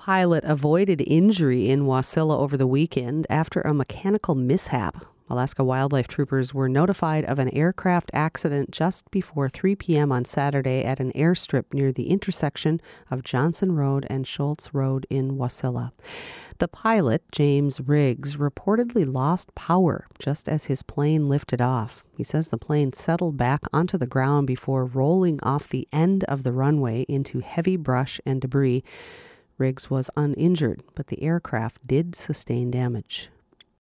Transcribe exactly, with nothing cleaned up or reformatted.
pilot avoided injury in Wasilla over the weekend after a mechanical mishap. Alaska Wildlife Troopers were notified of an aircraft accident just before three p.m. on Saturday at an airstrip near the intersection of Johnson Road and Schultz Road in Wasilla. The pilot, James Riggs, reportedly lost power just as his plane lifted off. He says the plane settled back onto the ground before rolling off the end of the runway into heavy brush and debris. Riggs was uninjured, but the aircraft did sustain damage.